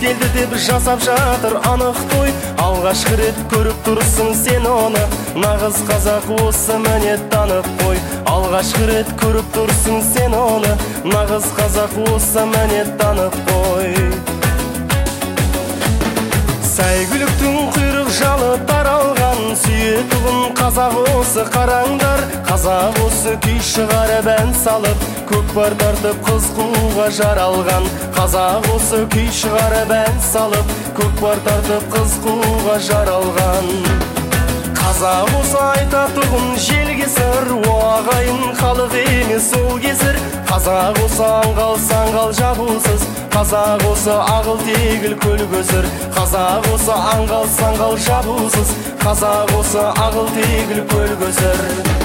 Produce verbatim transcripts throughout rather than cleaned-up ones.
келді деп жасап жатыр анық той. Алғашқы рет көріп тұрсың сен оны, нағыз қазақ осы міне танып қой. Алғашқы рет көріп тұрсың сен оны, нағыз қазақ осы міне танып қой. Сәйгүліктің құйрық жалы таралған, сүйетұғын қазақ осы қараңдар. Қазақ осы күй шығарып ән салып, көкпар тартып қыз қууға жаралған. Қазақ осы күй шығарып ән салып, көкпар тартып қыз қууға жаралған. Қазақ осы айтатұғын жел кесір, о ағайын халық емес ол кесір. Қазақ осы аңғал саңғал жабусыз, қазақ осы ағыл тегіл көл көсір. Қазақ осы аңғал саңғал жабусыз, қазақ осы ағыл тегіл көл көсір.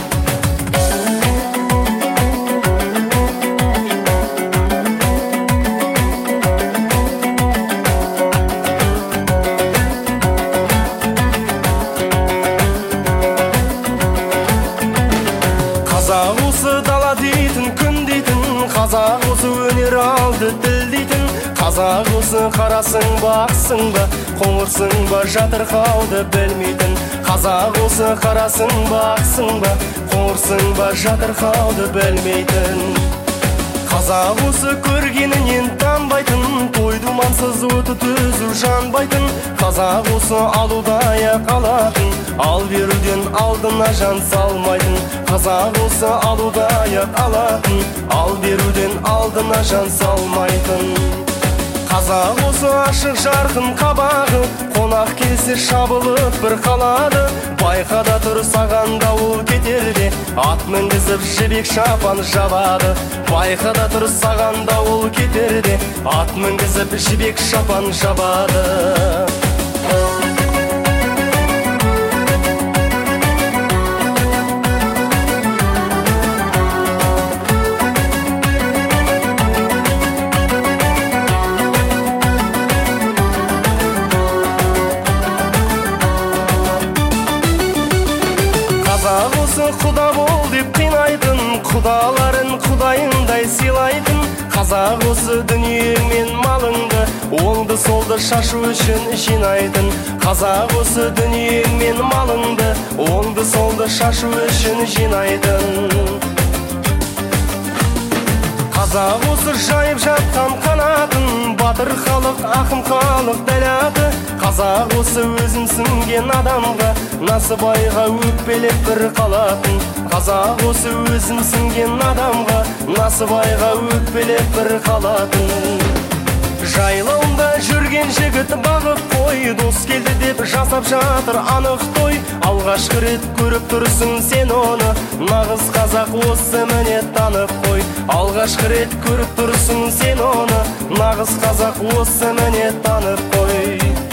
Қазақ осы дала дейтін, күн дейтін, қазақ осы өнер алды тіл дейтін. Қазақ осы қарасың бақсың ба, қоңырсың ба, жатырқауды білмейтін. Қазақ осы қарасың бақсың ба, қоңырсың ба, жатырқауды білмейтін. Қазақ осы көргенінен танбайтын, той-думансыз оты төзу жанбайтын. Қазақ осы алудай қалатын, ал беруден алдына жан салмайтын. Қазақ осы алудай алатын, ал беруден алдына жан салмайтын. Қазақ осы ашық жарқын қабағы, қонақ келсе шабылып бір қалады. Байқада тұр саған дауыл кетерде, ат мінгізіп жібек шапан жабады. Байқада тұр саған дауыл кетерде, ат мінгізіп жібек шапан жабады. Қазақ осы құда бол деп қинайтын, құдаларын құдайындай сыйлайтын. Қазақ осы дүниең мен малыңды, оңды солды шашу үшін жинайтын. Қазақ осы дүниең мен малыңды, оңды солды шашу үшін жинайтын. Қазақ осы жайып жатқан қанатын, батыр халық, ақын халық дәл аты. Қазақ осы өзімсінген адамға, насыбайға өкпелеп бір қалатын. Қазақ осы өзімсінген адамға, насыбайға өкпелеп бір қалатын. Жайлауында жүрген жігіт бағып қой, дос келді деп жасап жатыр анық той. Алғашқы рет көріп тұрсың сен оны, нағыз қазақ осы міне танып қой. Алғашқы рет көріп тұрсың сен оны, нағыз қазақ осы міне танып қой.